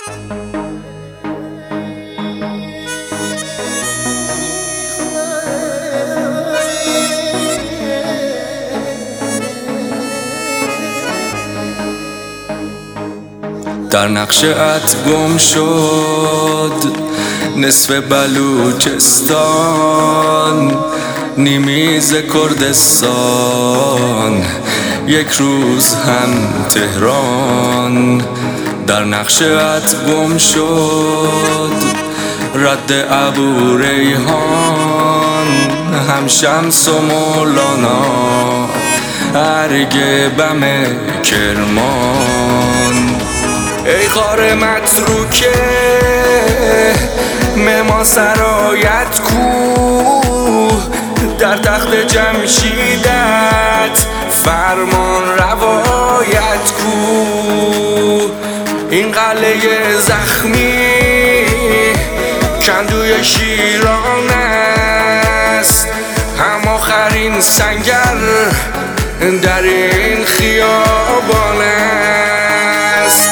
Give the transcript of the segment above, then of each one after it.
در نقشه‌ات گم شد نصف بلوچستان، نیمی ز کردستان، یک روز هم تهران. در نقشه‌ات گم شد رد ابو ریحان، هم شمس و مولانا، ارگ بم کرمان. ای خار متروکه مما سرایت کو، در تخت جمشیدت فرمان روایت کو. این قلعه زخمی کندوی شیران است، هم آخرین سنگر در این خیابان است.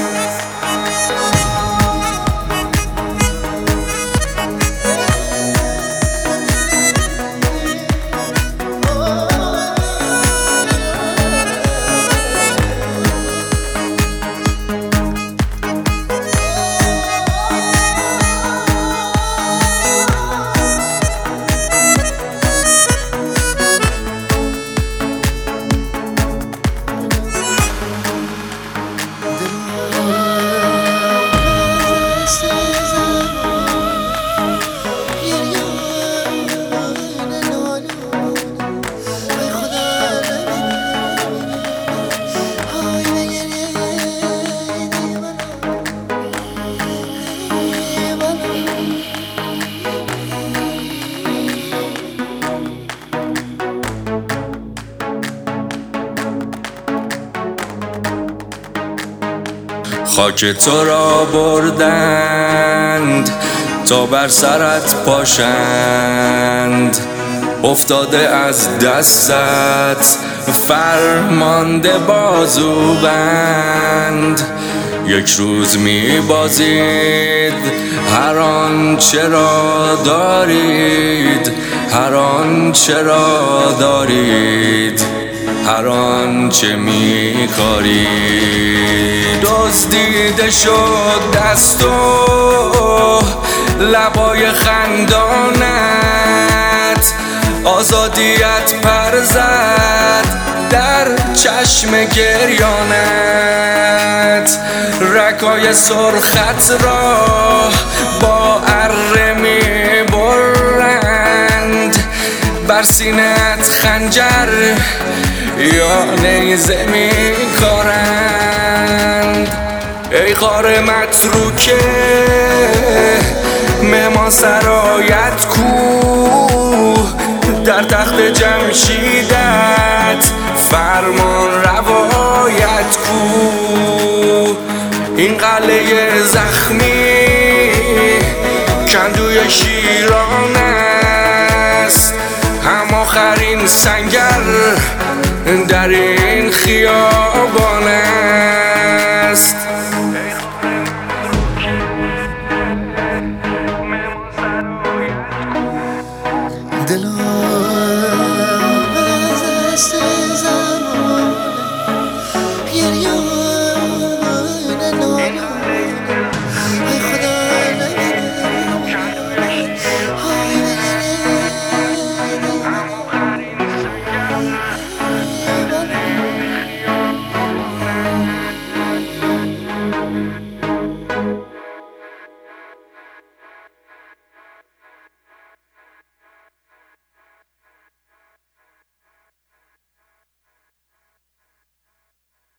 خاک تو را بردند تا بر سرت پاشند، افتاده از دستت فرمانده بازوبند. یک روز می بازید هر آنچه را دارید، هر آنچه را دارید، هر آنچه می کارید. دزدیده شد دست و لبای خندانت، آزادیت پر زد در چشم گریانت. رکای سرخت را با اره می برند، بر سینه‌ات خنجر یا نیزه می کارند. ای خار متروکه مما سرایت کو، در تخت جمشیدت فرمان روایت کو. این قلعه زخمی کندوی شیران است، هم آخرین سنگر در این خیابان.